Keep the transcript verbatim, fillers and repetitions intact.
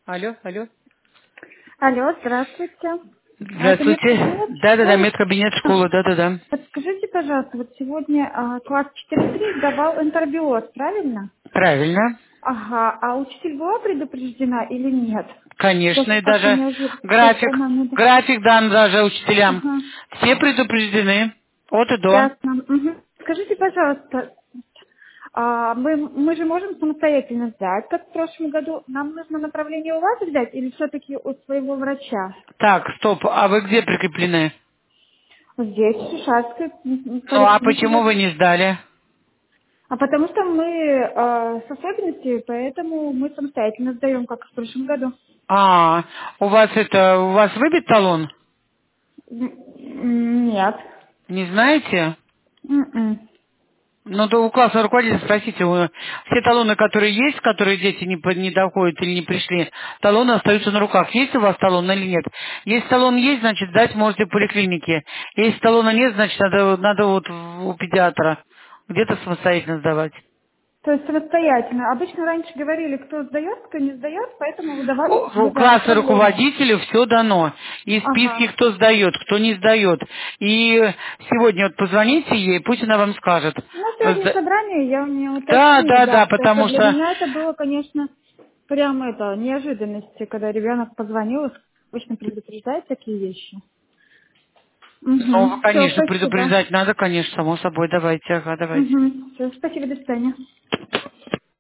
Алло, алло. Алло, здравствуйте. А это Здравствуйте. медкабинет Да-да-да, школы? медкабинет А, школы, да-да-да. Подскажите, пожалуйста, вот сегодня а, класс четыре три давал интербиоз, правильно? Правильно. Ага, а учитель была предупреждена или нет? Конечно, Просто и как-то даже неожиданно. То есть график, она не... да- график дан даже учителям. Ага, Все предупреждены от и до. ясно. Мгм. Скажите, пожалуйста, а, мы, мы же можем самостоятельно сдать, как в прошлом году. Нам нужно направление у вас взять или все-таки у своего врача? Так, стоп, а вы где прикреплены? Здесь, в Шишацкой м, м, Ну, а поликлинике. почему вы не сдали? А потому что мы э, с особенностью, поэтому мы самостоятельно сдаем, как в прошлом году. А, у вас это, у вас выбит талон? М, м, Нет. Не знаете? М-м. Ну, то у классного руководителя спросите, у- все талоны, которые есть, которые дети не, по- не доходят или не пришли, талоны остаются на руках. Есть у вас талон или нет? Если талон есть, значит, сдать можете в поликлинике. Если талона нет, значит, надо, надо вот в- у педиатра где-то самостоятельно сдавать. То есть самостоятельно. Обычно раньше говорили, кто сдает, кто не сдает, поэтому выдавали У у сюда класса направление. руководителю все дано. И списки, Ага. кто сдает, кто не сдает. И сегодня вот позвоните ей, пусть она вам скажет. Ну, сегодня Сда- собрание, я у меня Да, уточню, да, да. да, Просто потому для что меня это было, конечно, прям это, неожиданностью, когда ребенок позвонил, обычно предупреждает такие вещи. Ну, Угу. Все, конечно, спасибо. предупреждать надо, конечно, само собой. Давайте, ага, давайте. Угу. Все, спасибо, до свидания.